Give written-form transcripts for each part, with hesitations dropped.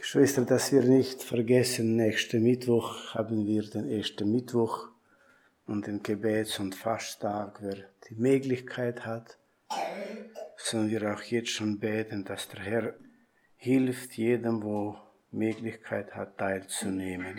Geschwister, dass wir nicht vergessen, nächsten Mittwoch haben wir den ersten Mittwoch und den Gebets- und Fasttag, wer die Möglichkeit hat, sollen wir auch jetzt schon beten, dass der Herr hilft jedem, wo Möglichkeit hat, teilzunehmen.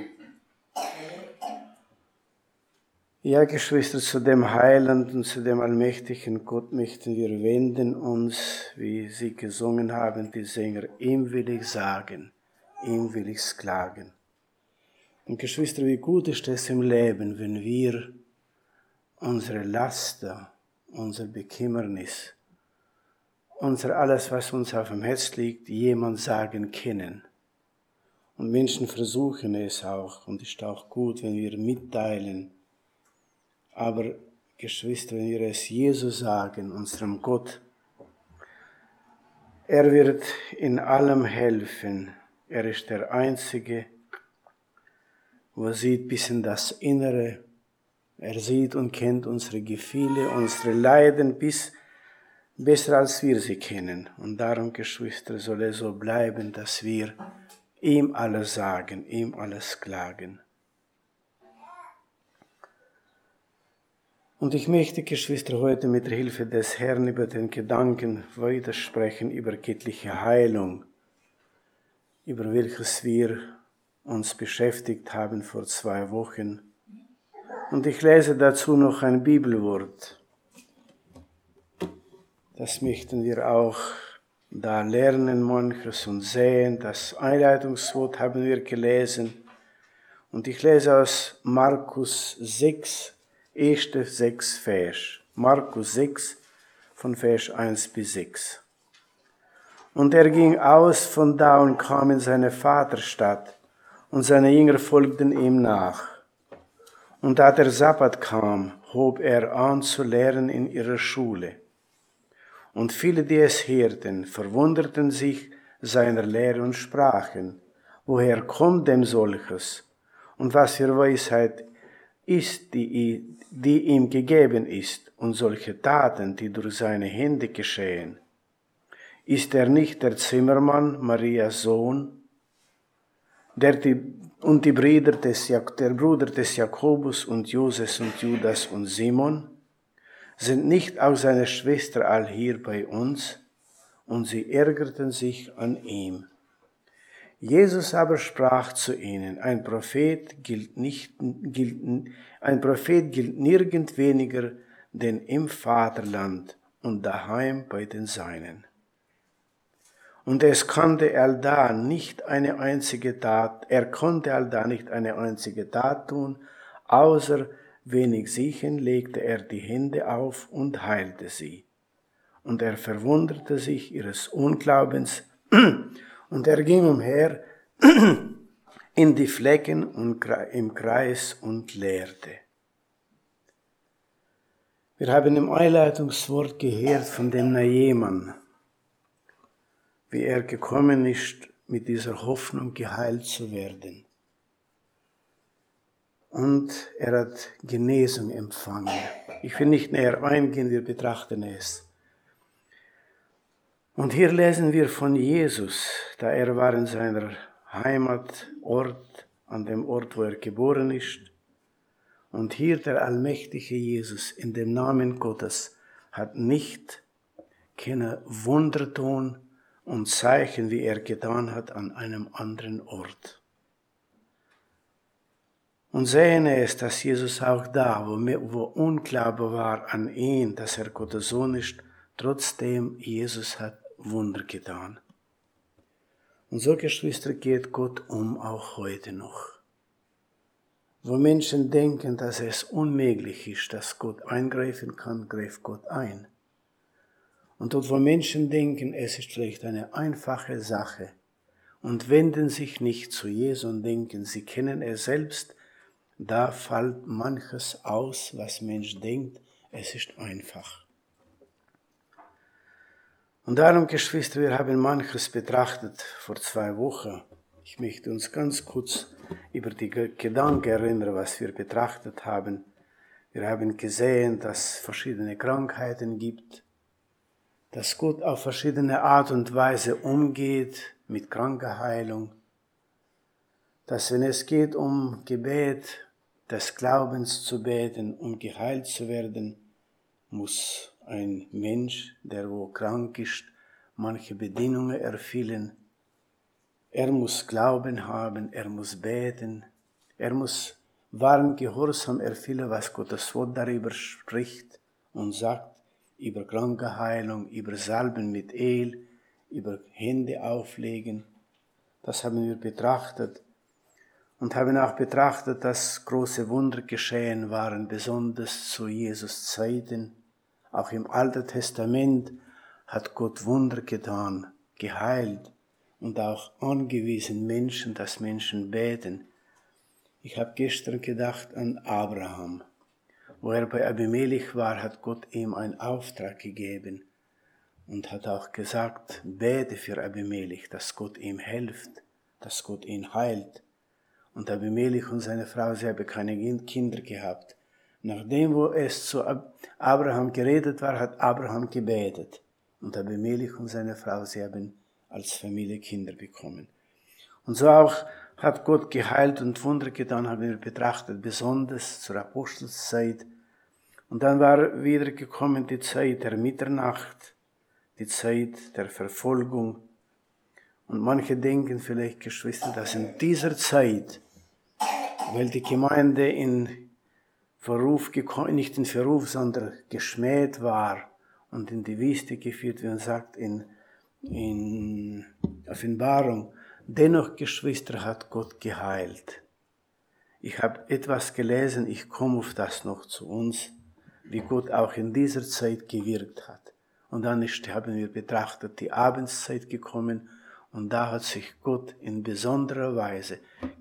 Ja, Geschwister, zu dem Heiland zu dem allmächtigen Gott möchten wir wenden uns, wie sie gesungen haben, die Sänger, ihm will ich sagen, ihm will ich klagen. Und Geschwister, wie gut ist es im Leben, wenn wir unsere Laster, unser Bekümmernis, unser alles, was uns auf dem Herz liegt, jemand sagen können. Und Menschen versuchen es auch, und es ist auch gut, wenn wir mitteilen. Aber Geschwister, wenn wir es Jesus sagen, unserem Gott, er wird in allem helfen. Er ist der Einzige, wo sieht bis in das Innere. Er sieht und kennt unsere Gefühle, unsere Leiden besser als wir sie kennen. Und darum, Geschwister, soll es so bleiben, dass wir ihm alles sagen, ihm alles klagen. Und ich möchte, Geschwister, heute mit der Hilfe des Herrn über den Gedanken weitersprechen, über göttliche Heilung, über welches wir uns beschäftigt haben vor 2 Wochen. Und ich lese dazu noch ein Bibelwort. Das möchten wir auch da lernen, manches und sehen. Das Einleitungswort haben wir gelesen. Und ich lese aus Markus 6, erste 6 Vers. Markus 6, von Vers 1 bis 6. Und er ging aus von da und kam in seine Vaterstadt, und seine Jünger folgten ihm nach. Und da der Sabbat kam, hob er an zu lehren in ihrer Schule. Und viele, die es hörten, verwunderten sich seiner Lehre und sprachen, woher kommt dem solches? Und was für Weisheit ist, die ihm gegeben ist, und solche Taten, die durch seine Hände geschehen? Ist er nicht der Zimmermann, Marias Sohn, der Bruder des Jakobus und Joses und Judas und Simon? Sind nicht auch seine Schwester all hier bei uns? Und sie ärgerten sich an ihm. Jesus aber sprach zu ihnen, ein Prophet gilt nirgend weniger denn im Vaterland und daheim bei den Seinen. Und er konnte allda nicht eine einzige Tat tun, außer wenig Siechen legte er die Hände auf und heilte sie. Und er verwunderte sich ihres Unglaubens, und er ging umher in die Flecken und im Kreis und lehrte. Wir haben im Einleitungswort gehört von dem Naaman, wie er gekommen ist, mit dieser Hoffnung geheilt zu werden. Und er hat Genesung empfangen. Ich will nicht näher eingehen, wir betrachten es. Und hier lesen wir von Jesus, da er war in seiner Heimatort, an dem Ort, wo er geboren ist. Und hier der allmächtige Jesus in dem Namen Gottes hat nicht keine Wunder tun und Zeichen, wie er getan hat, an einem anderen Ort. Und sehen es, dass Jesus auch da, wo Unglaube war an ihn, dass er Gottes Sohn ist, trotzdem Jesus hat Wunder getan. Und so, Geschwister, geht Gott auch heute noch. Wo Menschen denken, dass es unmöglich ist, dass Gott eingreifen kann, greift Gott ein. Und dort, wo Menschen denken, es ist vielleicht eine einfache Sache und wenden sich nicht zu Jesus und denken, sie kennen es selbst, da fällt manches aus, was Mensch denkt, es ist einfach. Und darum, Geschwister, wir haben manches betrachtet vor 2 Wochen. Ich möchte uns ganz kurz über die Gedanken erinnern, was wir betrachtet haben. Wir haben gesehen, dass es verschiedene Krankheiten gibt, dass Gott auf verschiedene Art und Weise umgeht mit Krankenheilung. dass wenn es geht um Gebet des Glaubens zu beten, um geheilt zu werden, muss ein Mensch, der wo krank ist, manche Bedingungen erfüllen. Er muss Glauben haben, er muss beten, er muss wahren Gehorsam erfüllen, was Gottes Wort darüber spricht und sagt, über Krankenheilung, über Salben mit Öl, über Hände auflegen. Das haben wir betrachtet und haben auch betrachtet, dass große Wunder geschehen waren, besonders zu Jesus Zeiten. Auch im Alten Testament hat Gott Wunder getan, geheilt und auch angewiesen Menschen, dass Menschen beten. Ich habe gestern gedacht an Abraham. Wo er bei Abimelech war, hat Gott ihm einen Auftrag gegeben und hat auch gesagt, bete für Abimelech, dass Gott ihm hilft, dass Gott ihn heilt. Und Abimelech und seine Frau, sie haben keine Kinder gehabt. Nachdem, wo es zu Abraham geredet war, hat Abraham gebetet. Und Abimelech und seine Frau, sie haben als Familie Kinder bekommen. Und so auch hat Gott geheilt und Wunder getan, haben wir betrachtet, besonders zur Apostelszeit. Und dann war wieder gekommen die Zeit der Mitternacht, die Zeit der Verfolgung. Und manche denken vielleicht, Geschwister, dass in dieser Zeit, weil die Gemeinde in Verruf gekommen, nicht in Verruf, sondern geschmäht war und in die Wüste geführt, wie man sagt, in Offenbarung. Dennoch, Geschwister, hat Gott geheilt. Ich habe etwas gelesen, ich komme auf das noch zu uns, wie Gott auch in dieser Zeit gewirkt hat. Und dann haben wir betrachtet, die Abendszeit gekommen und da hat sich Gott in besonderer Weise,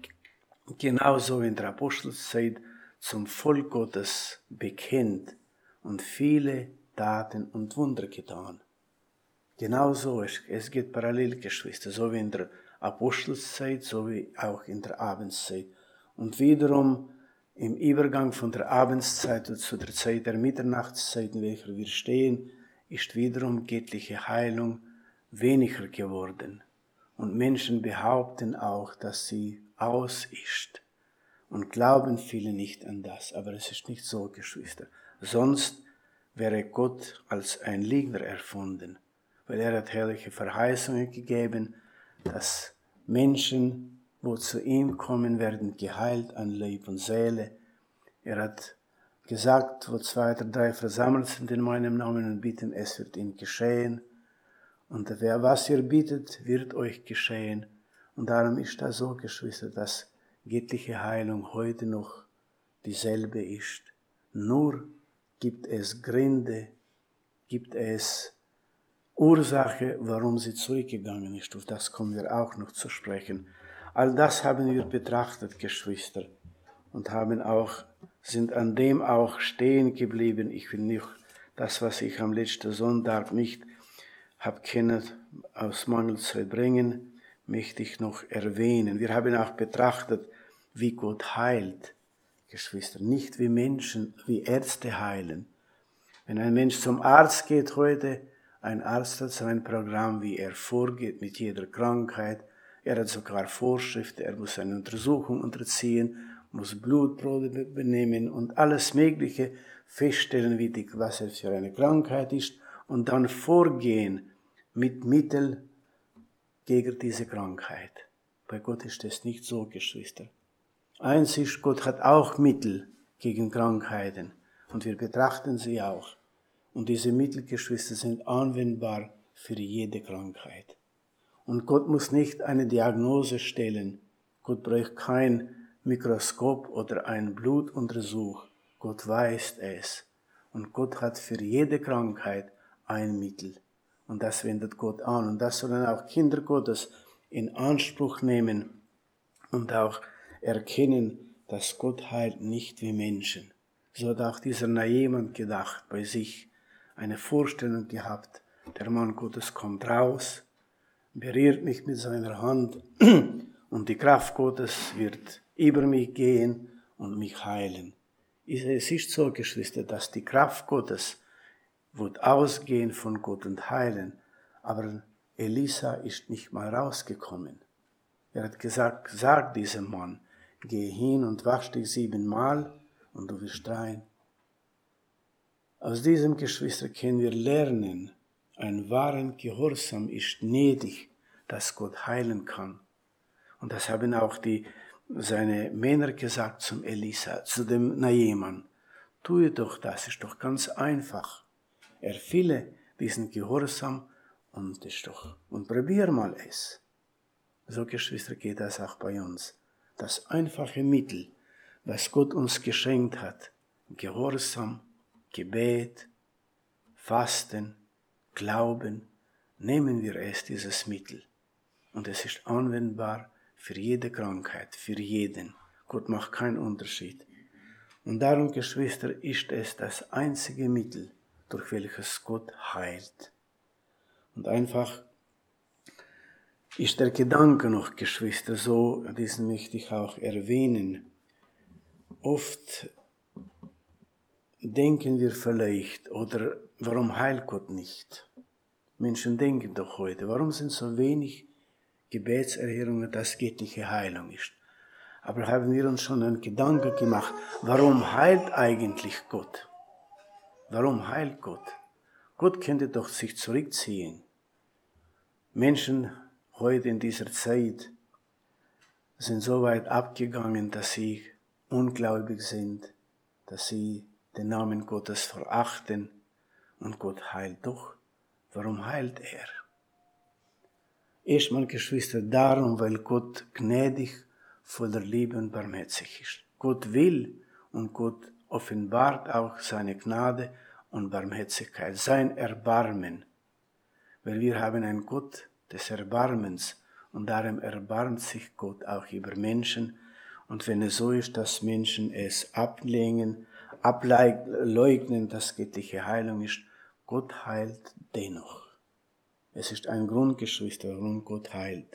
genauso in der Apostelszeit, zum Volk Gottes bekennt und viele Taten und Wunder getan. Genauso, es geht parallel, Geschwister, so wie in der Apostelszeit, so wie auch in der Abendszeit. Und wiederum im Übergang von der Abendszeit zu der Zeit der Mitternachtszeit, in welcher wir stehen, ist wiederum göttliche Heilung weniger geworden. Und Menschen behaupten auch, dass sie aus ist und glauben viele nicht an das. Aber es ist nicht so, Geschwister. Sonst wäre Gott als ein Lügner erfunden, weil er hat herrliche Verheißungen gegeben, dass Menschen, wo zu ihm kommen, werden geheilt an Leib und Seele. Er hat gesagt, wo 2 oder 3 versammelt sind in meinem Namen und bitten, es wird ihnen geschehen. Und was ihr bittet, wird euch geschehen. Und darum ist das so, Geschwister, dass göttliche Heilung heute noch dieselbe ist. Nur gibt es Gründe, gibt es Ursache, warum sie zurückgegangen ist. Auf das kommen wir auch noch zu sprechen. All das haben wir betrachtet, Geschwister, und sind an dem auch stehen geblieben. Ich will nicht das, was ich am letzten Sonntag nicht habe können aus Mangelzeit bringen, möchte ich noch erwähnen. Wir haben auch betrachtet, wie Gott heilt, Geschwister, nicht wie Menschen, wie Ärzte heilen. Wenn ein Mensch zum Arzt geht heute, ein Arzt hat so ein Programm, wie er vorgeht mit jeder Krankheit. Er hat sogar Vorschriften, er muss eine Untersuchung unterziehen, muss Blutprobe benehmen und alles Mögliche feststellen, was es für eine Krankheit ist und dann vorgehen mit Mitteln gegen diese Krankheit. Bei Gott ist es nicht so, Geschwister. Eins ist, Gott hat auch Mittel gegen Krankheiten und wir betrachten sie auch. Und diese Mittel, Geschwister, sind anwendbar für jede Krankheit. Und Gott muss nicht eine Diagnose stellen. Gott braucht kein Mikroskop oder einen Blutuntersuch. Gott weiß es. Und Gott hat für jede Krankheit ein Mittel. Und das wendet Gott an. Und das sollen auch Kinder Gottes in Anspruch nehmen und auch erkennen, dass Gott heilt nicht wie Menschen. So hat auch dieser Naaman gedacht bei sich, eine Vorstellung gehabt, der Mann Gottes kommt raus, berührt mich mit seiner Hand und die Kraft Gottes wird über mich gehen und mich heilen. Es ist so, Geschwister, dass die Kraft Gottes wird ausgehen von Gott und heilen, aber Elisa ist nicht mal rausgekommen. Er hat gesagt, sag diesem Mann, geh hin und wasch dich 7-mal und du wirst rein. Aus diesem, Geschwister, können wir lernen, ein wahren Gehorsam ist nötig, dass Gott heilen kann. Und das haben auch seine Männer gesagt zum Elisa, zu dem Naaman. Tue doch das, ist doch ganz einfach. Erfülle diesen Gehorsam und probier mal es. So, Geschwister, geht das auch bei uns. Das einfache Mittel, was Gott uns geschenkt hat, Gehorsam, Gebet, Fasten, Glauben, nehmen wir es, dieses Mittel. Und es ist anwendbar für jede Krankheit, für jeden. Gott macht keinen Unterschied. Und darum, Geschwister, ist es das einzige Mittel, durch welches Gott heilt. Und einfach ist der Gedanke noch, Geschwister, so, diesen möchte ich auch erwähnen. Oft denken wir vielleicht, oder warum heilt Gott nicht? Menschen denken doch heute, warum sind so wenig Gebetserhörungen, dass göttliche Heilung ist? Aber haben wir uns schon einen Gedanken gemacht, warum heilt eigentlich Gott? Warum heilt Gott? Gott könnte doch sich zurückziehen. Menschen heute in dieser Zeit sind so weit abgegangen, dass sie ungläubig sind, dass sie den Namen Gottes verachten und Gott heilt doch. Warum heilt er? Erstmal, Geschwister, darum, weil Gott gnädig, voller Liebe und barmherzig ist. Gott will und Gott offenbart auch seine Gnade und Barmherzigkeit, sein Erbarmen. Weil wir haben einen Gott des Erbarmens und darum erbarmt sich Gott auch über Menschen. Und wenn es so ist, dass Menschen es ablehnen, ableugnen, dass göttliche Heilung ist, Gott heilt dennoch. Es ist ein Grund, Geschwister, warum Gott heilt.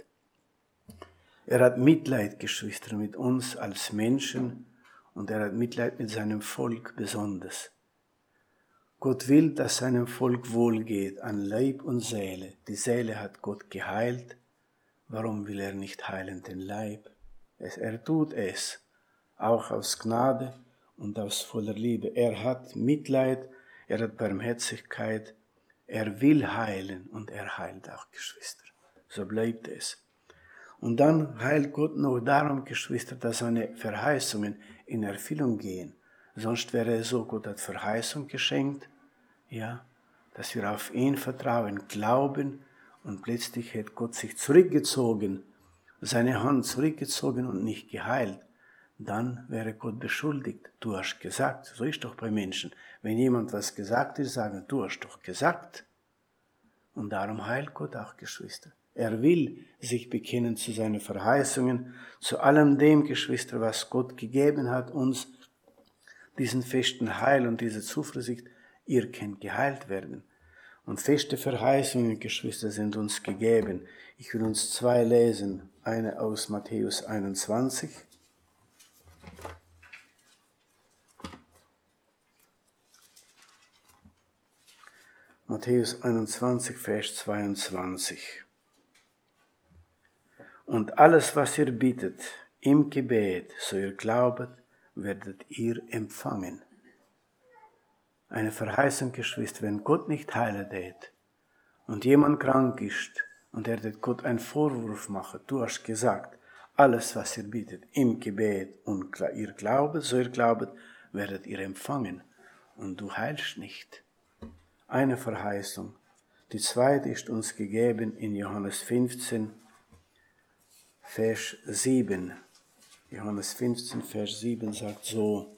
Er hat Mitleid, Geschwister, mit uns als Menschen und er hat Mitleid mit seinem Volk besonders. Gott will, dass seinem Volk wohlgeht an Leib und Seele. Die Seele hat Gott geheilt. Warum will er nicht heilen den Leib? Er tut es, auch aus Gnade und aus voller Liebe. Er hat Mitleid, er hat Barmherzigkeit, er will heilen und er heilt auch, Geschwister. So bleibt es. Und dann heilt Gott noch darum, Geschwister, dass seine Verheißungen in Erfüllung gehen. Sonst wäre es so, Gott hat Verheißung geschenkt, ja, dass wir auf ihn vertrauen, glauben und plötzlich hätte Gott sich zurückgezogen, seine Hand zurückgezogen und nicht geheilt. Dann wäre Gott beschuldigt. Du hast gesagt, so ist doch bei Menschen. Wenn jemand was gesagt ist, sagen, du hast doch gesagt. Und darum heilt Gott auch, Geschwister. Er will sich bekennen zu seinen Verheißungen, zu allem dem, Geschwister, was Gott gegeben hat, uns diesen festen Heil und diese Zuversicht, ihr könnt geheilt werden. Und feste Verheißungen, Geschwister, sind uns gegeben. Ich will uns 2 lesen, eine aus Matthäus 21. Matthäus 21, Vers 22. Und alles, was ihr bittet, im Gebet, so ihr glaubet, werdet ihr empfangen. Eine Verheißung, Geschwister, wenn Gott nicht heilen tät und jemand krank ist und er tät Gott einen Vorwurf machen, du hast gesagt, alles, was ihr bittet, im Gebet und ihr glaubet, so ihr glaubet, werdet ihr empfangen. Und du heilst nicht. Eine Verheißung. Die zweite ist uns gegeben in Johannes 15, Vers 7. Johannes 15, Vers 7 sagt so: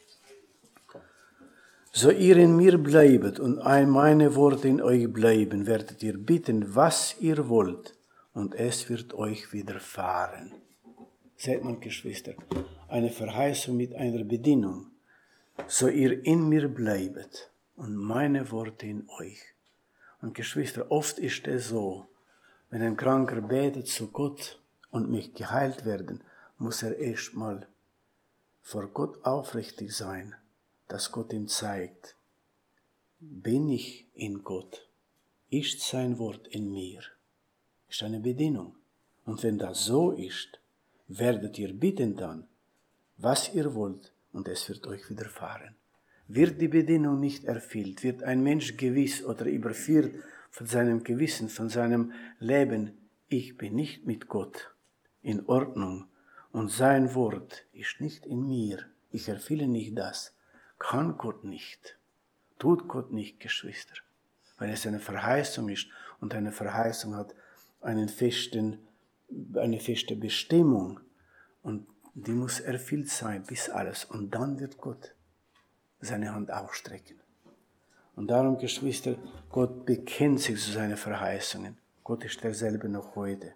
So ihr in mir bleibet und meine Worte in euch bleiben, werdet ihr bitten, was ihr wollt, und es wird euch widerfahren. Seht mal, Geschwister, eine Verheißung mit einer Bedingung. So ihr in mir bleibet und meine Worte in euch. Und Geschwister, oft ist es so, wenn ein Kranker betet zu Gott und möchte geheilt werden, muss er erstmal vor Gott aufrichtig sein, dass Gott ihm zeigt, bin ich in Gott? Ist sein Wort in mir? Ist eine Bedingung. Und wenn das so ist, werdet ihr bitten dann, was ihr wollt, und es wird euch widerfahren. Wird die Bedingung nicht erfüllt, wird ein Mensch gewiss oder überführt von seinem Gewissen, von seinem Leben, ich bin nicht mit Gott in Ordnung und sein Wort ist nicht in mir, ich erfülle nicht das, kann Gott nicht, tut Gott nicht, Geschwister, weil es eine Verheißung ist und eine Verheißung hat eine feste Bestimmung und die muss erfüllt sein bis alles und dann wird Gott seine Hand ausstrecken. Und darum, Geschwister, Gott bekennt sich zu seinen Verheißungen. Gott ist derselbe noch heute.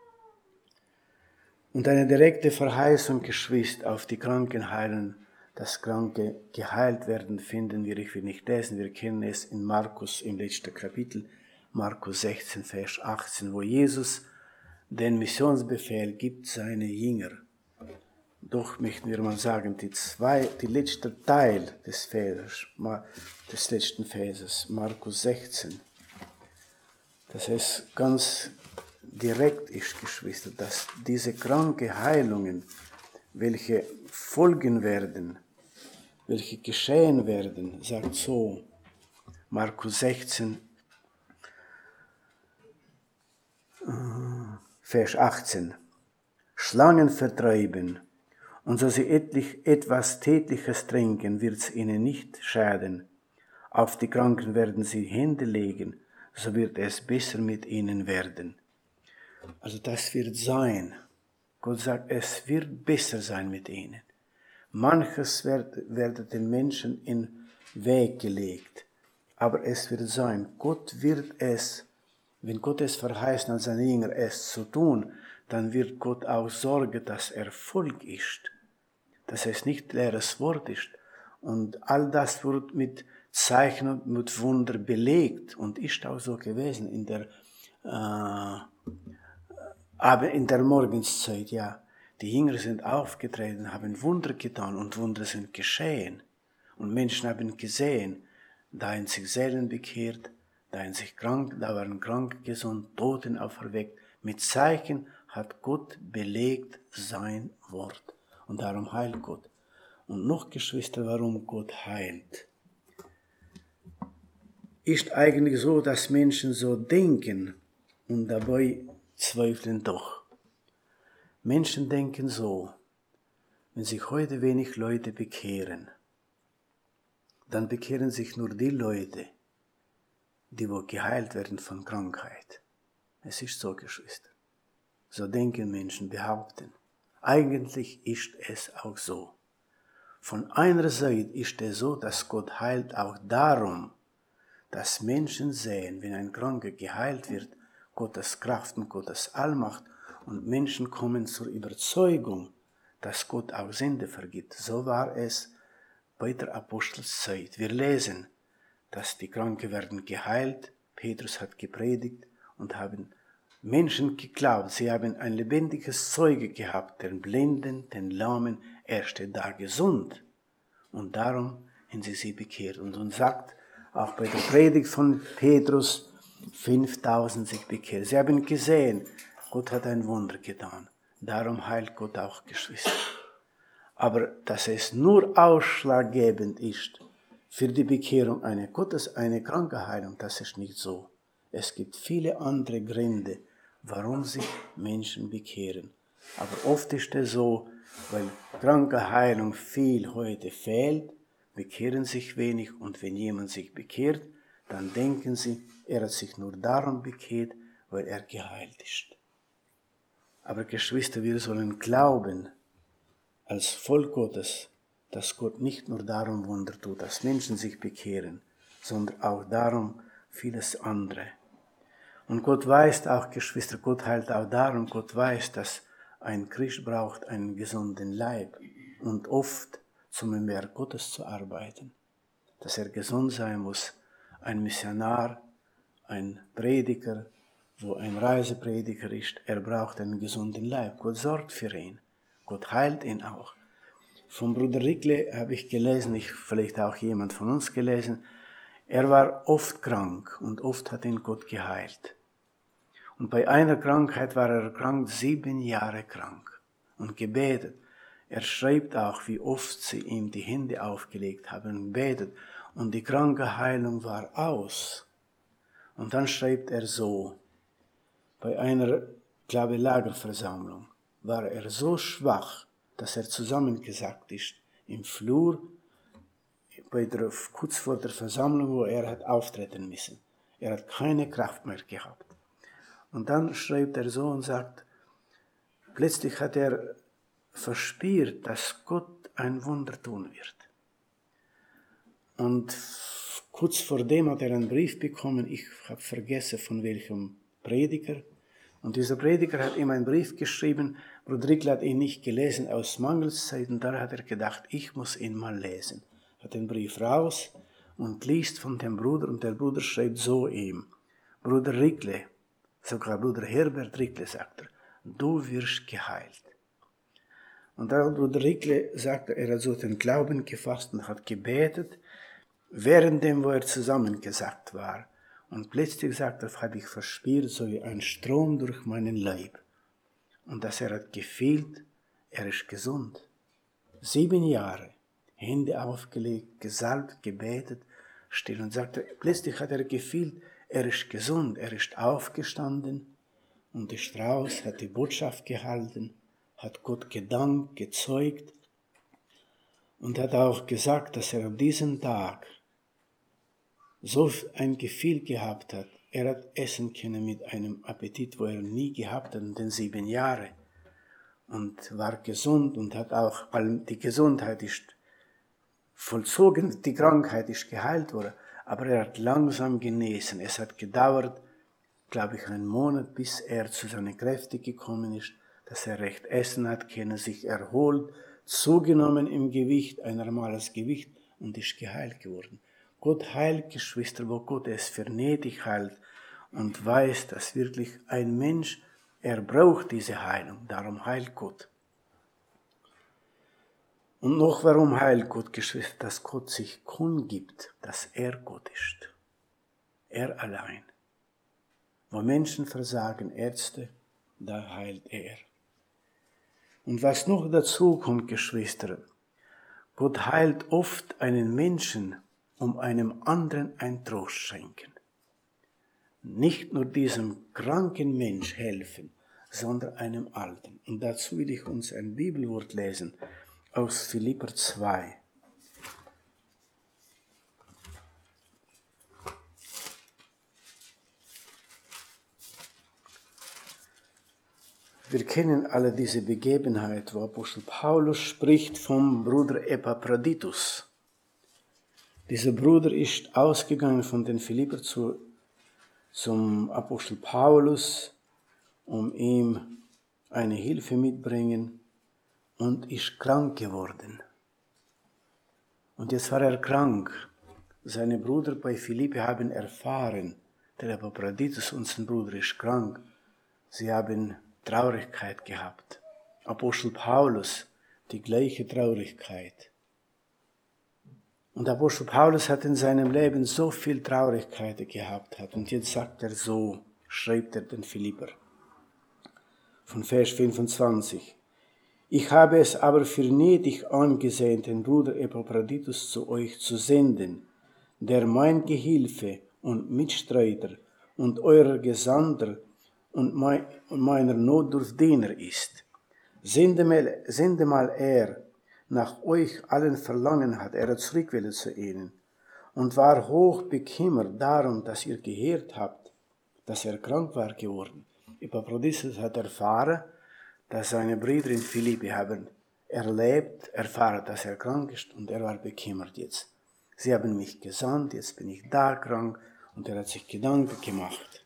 Und eine direkte Verheißung, Geschwister, auf die Kranken heilen, dass Kranke geheilt werden, finden wir, ich will nicht lesen, wir kennen es in Markus im letzten Kapitel, Markus 16, Vers 18, wo Jesus den Missionsbefehl gibt seine Jünger. Doch möchten wir mal sagen, die letzte Teil des letzten Verses, Markus 16, dass es ganz direkt ist, Geschwister, dass diese kranke Heilungen, welche folgen werden, welche geschehen werden, sagt so, Markus 16, Vers 18, Schlangen vertreiben, und so sie etwas Tätliches trinken, wird's ihnen nicht schaden. Auf die Kranken werden sie Hände legen, so wird es besser mit ihnen werden. Also das wird sein. Gott sagt, es wird besser sein mit ihnen. Manches wird den Menschen in den Weg gelegt, aber es wird sein. Gott wird es, wenn Gott es verheißen an seine Jünger, es zu tun, dann wird Gott auch sorgen, dass Erfolg ist, dass es nicht leeres Wort ist. Und all das wird mit Zeichen und mit Wunder belegt und ist auch so gewesen in der Morgenszeit, ja. Die Jünger sind aufgetreten, haben Wunder getan und Wunder sind geschehen. Und Menschen haben gesehen, da haben sich Seelen bekehrt, da waren krank gesund, Toten auferweckt. Mit Zeichen hat Gott belegt sein Wort. Und darum heilt Gott. Und noch, Geschwister, warum Gott heilt. Ist eigentlich so, dass Menschen so denken und dabei zweifeln doch. Menschen denken so, wenn sich heute wenig Leute bekehren, dann bekehren sich nur die Leute, die wo geheilt werden von Krankheit. Es ist so, Geschwister. So denken Menschen, behaupten. Eigentlich ist es auch so. Von einer Seite ist es so, dass Gott heilt auch darum, dass Menschen sehen, wenn ein Kranker geheilt wird, Gottes Kraft und Gottes Allmacht und Menschen kommen zur Überzeugung, dass Gott auch Sünde vergibt. So war es bei der Apostelszeit. Wir lesen, dass die Kranken werden geheilt, Petrus hat gepredigt und haben Menschen geglaubt. Sie haben ein lebendiges Zeuge gehabt, den Blinden, den Lahmen, er steht da gesund. Und darum haben sie bekehrt. Und uns sagt, auch bei der Predigt von Petrus, 5000 sich bekehrt. Sie haben gesehen, Gott hat ein Wunder getan. Darum heilt Gott auch, Geschwister. Aber dass es nur ausschlaggebend ist für die Bekehrung eine Krankenheilung, das ist nicht so. Es gibt viele andere Gründe, warum sich Menschen bekehren. Aber oft ist es so, weil Krankenheilung viel heute fehlt, bekehren sich wenig und wenn jemand sich bekehrt, dann denken sie, er hat sich nur darum bekehrt, weil er geheilt ist. Aber Geschwister, wir sollen glauben, als Volk Gottes, dass Gott nicht nur darum Wunder tut, dass Menschen sich bekehren, sondern auch darum vieles andere. Und Gott weiß auch, Geschwister, Gott heilt auch darum, Gott weiß, dass ein Christ braucht einen gesunden Leib und oft zum Werk Gottes zu arbeiten. Dass er gesund sein muss, ein Missionar, ein Prediger, wo ein Reiseprediger ist, er braucht einen gesunden Leib. Gott sorgt für ihn. Gott heilt ihn auch. Von Bruder Rickle habe ich gelesen, vielleicht auch jemand von uns gelesen, er war oft krank und oft hat ihn Gott geheilt. Und bei einer Krankheit war er krank, 7 Jahre krank. und gebetet. Er schreibt auch, wie oft sie ihm die Hände aufgelegt haben und betet. Und die kranke Heilung war aus. Und dann schreibt er so, bei einer, glaube ich, Lagerversammlung war er so schwach, dass er zusammengesackt ist im Flur, kurz vor der Versammlung, wo er hat auftreten müssen. Er hat keine Kraft mehr gehabt. Und dann schreibt er so und sagt, plötzlich hat er verspürt, dass Gott ein Wunder tun wird. Und kurz vor dem hat er einen Brief bekommen, ich habe vergessen von welchem Prediger. Und dieser Prediger hat ihm einen Brief geschrieben, Bruder Rickle hat ihn nicht gelesen aus Mangelszeiten, da hat er gedacht, ich muss ihn mal lesen. Hat den Brief raus und liest von dem Bruder und der Bruder schreibt so ihm, Bruder Rickle, sogar Bruder Herbert Rickle, sagt er, du wirst geheilt. Und der Bruder Rickle sagt, er hat so den Glauben gefasst und hat gebetet, währenddem, wo er zusammengesackt war. Und plötzlich sagt er, habe ich verspürt, so wie ein Strom durch meinen Leib. Und dass er hat gefühlt, er ist gesund. 7 Jahre, Hände aufgelegt, gesalbt, gebetet, still. Und sagt er, plötzlich hat er gefühlt, er ist gesund, er ist aufgestanden und ist raus, hat die Botschaft gehalten, hat Gott gedankt, gezeugt und hat auch gesagt, dass er an diesem Tag so ein Gefühl gehabt hat. Er hat essen können mit einem Appetit, wo er nie gehabt hat in den 7 Jahren. Und war gesund und hat auch, weil die Gesundheit ist vollzogen, die Krankheit ist geheilt worden, aber er hat langsam genesen. Es hat gedauert, glaube ich, 1 Monat, bis er zu seinen Kräften gekommen ist, dass er recht essen hat können, sich erholt, zugenommen im Gewicht, ein normales Gewicht und ist geheilt geworden. Gott heilt, Geschwister, wo Gott es für nötig hält und weiß, dass wirklich ein Mensch, er braucht diese Heilung, darum heilt Gott. Und noch warum heilt Gott, Geschwister, dass Gott sich kundgibt, dass er Gott ist. Er allein. Wo Menschen versagen, Ärzte, da heilt er. Und was noch dazu kommt, Geschwister, Gott heilt oft einen Menschen, um einem anderen ein Trost schenken. Nicht nur diesem kranken Mensch helfen, sondern einem Alten. Und dazu will ich uns ein Bibelwort lesen aus Philipper 2. Wir kennen alle diese Begebenheit, wo Apostel Paulus spricht vom Bruder Epaphroditus. Dieser Bruder ist ausgegangen von den Philipper zum Apostel Paulus, um ihm eine Hilfe mitbringen und ist krank geworden. Und jetzt war er krank. Seine Brüder bei Philippi haben erfahren, der Epaphroditus, unser Bruder, ist krank. Sie haben Traurigkeit gehabt. Apostel Paulus, die gleiche Traurigkeit. Und Apostel Paulus hat in seinem Leben so viel Traurigkeit gehabt. Und jetzt sagt er so, schreibt er den Philipper, von Vers 25. Ich habe es aber für nötig angesehen, den Bruder Epaphroditus zu euch zu senden, der mein Gehilfe und Mitstreiter und eurer Gesandter und meiner Notdurfdiener ist. Sende mal er nach euch allen verlangen hat, er zurück will zu ihnen, und war hoch bekümmert darum, dass ihr gehört habt, dass er krank war geworden. Epaphroditus hat erfahren, dass seine Brüder in Philippi haben erfahren, dass er krank ist, und er war bekümmert jetzt. Sie haben mich gesandt, jetzt bin ich da krank, und er hat sich Gedanken gemacht.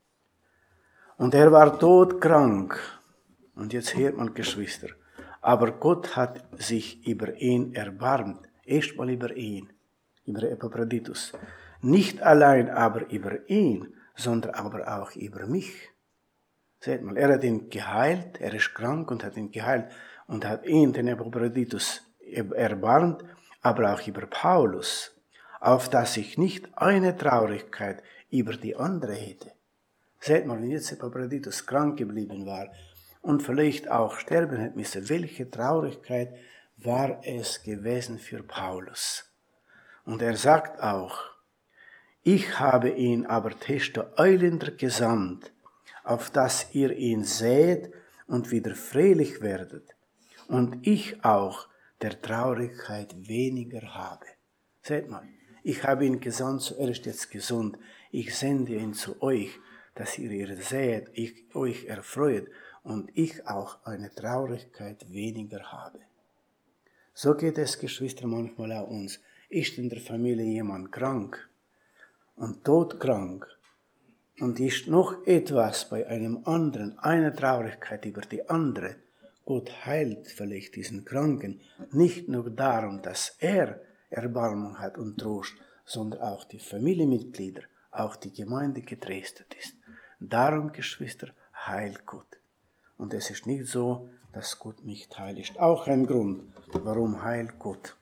Und er war todkrank. Und jetzt hört man, Geschwister, aber Gott hat sich über ihn erbarmt. Erstmal über ihn, über Epaphroditus. Nicht allein aber über ihn, sondern aber auch über mich. Seht mal, er hat ihn geheilt, er ist krank und hat ihn geheilt und hat ihn, den Epaphroditus, erbarmt, aber auch über Paulus, auf dass ich nicht eine Traurigkeit über die andere hätte. Seht mal, wenn jetzt Epaphroditus krank geblieben war und vielleicht auch sterben hätte müssen. Welche Traurigkeit war es gewesen für Paulus? Und er sagt auch, ich habe ihn aber desto eilender gesandt, auf dass ihr ihn seht und wieder fröhlich werdet, und ich auch der Traurigkeit weniger habe. Seht mal, ich habe ihn gesandt, zuerst jetzt gesund, ich sende ihn zu euch, dass ihr ihn seht, ich euch erfreut und ich auch eine Traurigkeit weniger habe. So geht es, Geschwister, manchmal auch uns. Ist in der Familie jemand krank und todkrank und ist noch etwas bei einem anderen, eine Traurigkeit über die andere, Gott heilt vielleicht diesen Kranken nicht nur darum, dass er Erbarmung hat und Trost, sondern auch die Familienmitglieder, auch die Gemeinde getröstet ist. Darum, Geschwister, heilt Gott. Und es ist nicht so, dass Gott nicht heilt. Ist auch ein Grund, warum heilt Gott.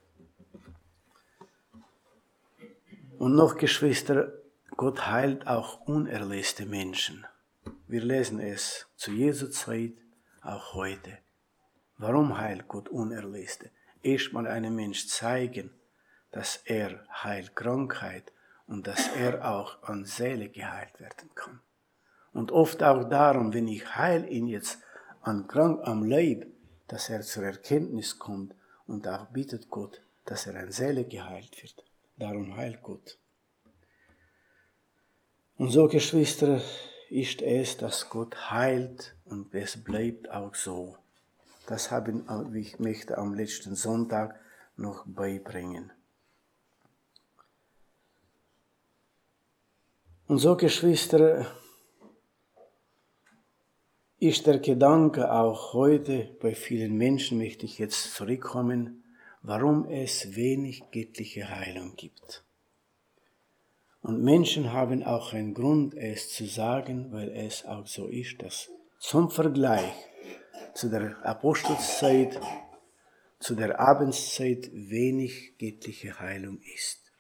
Und noch, Geschwister, Gott heilt auch unerlöste Menschen. Wir lesen es zu Jesu Zeit, auch heute. Warum heilt Gott Unerlöste? Erstmal einem Mensch zeigen, dass er heilt Krankheit und dass er auch an Seele geheilt werden kann. Und oft auch darum, wenn ich heil ihn jetzt am Leib, dass er zur Erkenntnis kommt und auch bittet Gott, dass er an Seele geheilt wird. Darum heilt Gott. Und so, Geschwister, ist es, dass Gott heilt und es bleibt auch so. Das ich möchte am letzten Sonntag noch beibringen. Und so, Geschwister, ist der Gedanke auch heute bei vielen Menschen, möchte ich jetzt zurückkommen, warum es wenig göttliche Heilung gibt. Und Menschen haben auch einen Grund, es zu sagen, weil es auch so ist, dass zum Vergleich zu der Apostelszeit, zu der Abendszeit wenig göttliche Heilung ist.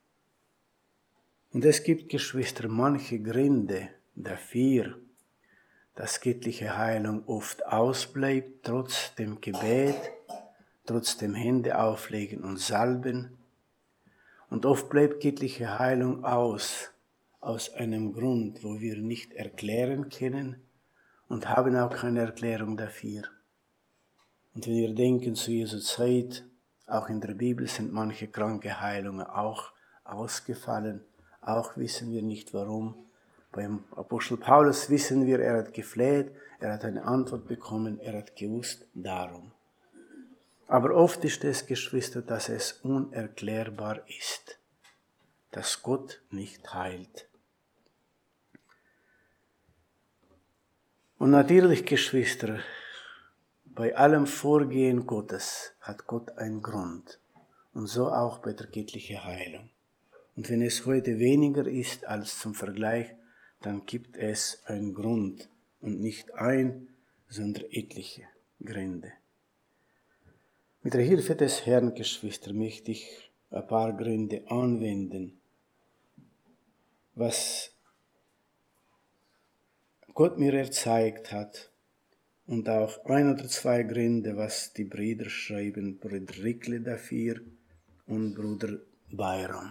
Und es gibt, Geschwister, manche Gründe dafür, dass göttliche Heilung oft ausbleibt, trotz dem Gebet, trotz dem Hände auflegen und salben. Und oft bleibt göttliche Heilung aus einem Grund, wo wir nicht erklären können und haben auch keine Erklärung dafür. Und wenn wir denken zu Jesu Zeit, auch in der Bibel sind manche kranke Heilungen auch ausgefallen, auch wissen wir nicht warum. Beim Apostel Paulus wissen wir, er hat gefleht, er hat eine Antwort bekommen, er hat gewusst, darum. Aber oft ist es, Geschwister, dass es unerklärbar ist, dass Gott nicht heilt. Und natürlich, Geschwister, bei allem Vorgehen Gottes hat Gott einen Grund. Und so auch bei der göttlichen Heilung. Und wenn es heute weniger ist als zum Vergleich, dann gibt es einen Grund und nicht ein, sondern etliche Gründe. Mit der Hilfe des Herrn, Geschwister, möchte ich ein paar Gründe anwenden, was Gott mir erzeigt hat und auch ein oder zwei Gründe, was die Brüder schreiben, Bruder Rikle dafür und Bruder Bayram.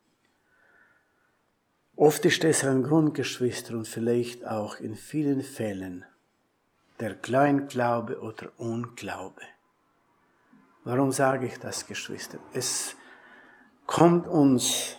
Oft ist es ein Grund, Geschwister, und vielleicht auch in vielen Fällen der Kleinglaube oder Unglaube. Warum sage ich das, Geschwister? Es kommt uns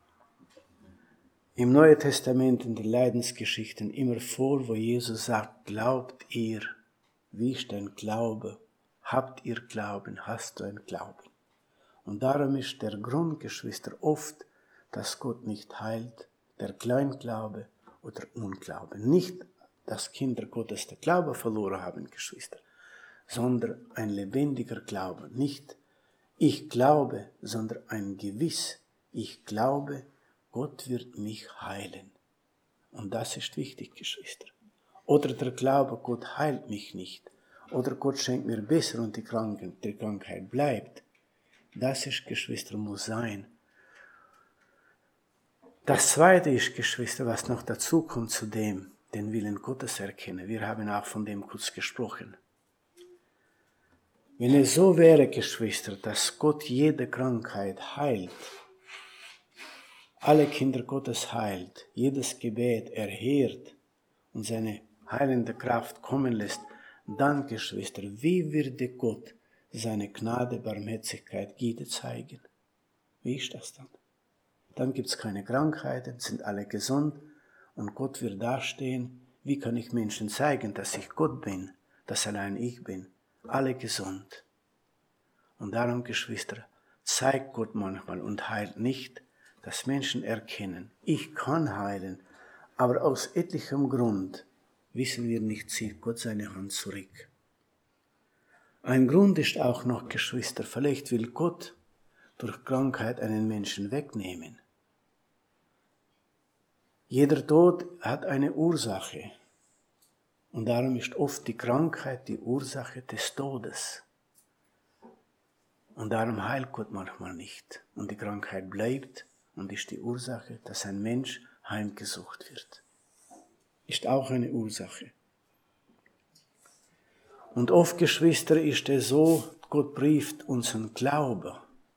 im Neuen Testament in den Leidensgeschichten immer vor, wo Jesus sagt, glaubt ihr, wie ist dein Glaube? Habt ihr Glauben? Hast du einen Glauben? Und darum ist der Grund, Geschwister, oft, dass Gott nicht heilt, der Kleinglaube oder Unglaube. Nicht, dass Kinder Gottes den Glaube verloren haben, Geschwister, sondern ein lebendiger Glaube. Nicht ich glaube, sondern ein Gewiss. Ich glaube, Gott wird mich heilen. Und das ist wichtig, Geschwister. Oder der Glaube, Gott heilt mich nicht. Oder Gott schenkt mir besser und die Krankheit bleibt. Das ist, Geschwister, muss sein. Das Zweite ist, Geschwister, was noch dazu kommt zu dem, den Willen Gottes erkennen. Wir haben auch von dem kurz gesprochen. Wenn es so wäre, Geschwister, dass Gott jede Krankheit heilt, alle Kinder Gottes heilt, jedes Gebet erhört und seine heilende Kraft kommen lässt, dann, Geschwister, wie würde Gott seine Gnade, Barmherzigkeit, Güte zeigen? Wie ist das dann? Dann gibt es keine Krankheiten, sind alle gesund und Gott wird dastehen. Wie kann ich Menschen zeigen, dass ich Gott bin, dass allein ich bin? Alle gesund. Und darum, Geschwister, zeigt Gott manchmal und heilt nicht, dass Menschen erkennen, ich kann heilen, aber aus etlichem Grund wissen wir nicht, zieht Gott seine Hand zurück. Ein Grund ist auch noch, Geschwister, vielleicht will Gott durch Krankheit einen Menschen wegnehmen. Jeder Tod hat eine Ursache und darum ist oft die Krankheit die Ursache des Todes. Und darum heilt Gott manchmal nicht und die Krankheit bleibt und ist die Ursache, dass ein Mensch heimgesucht wird. Ist auch eine Ursache. Und oft, Geschwister, ist es so, Gott prüft unseren Glauben.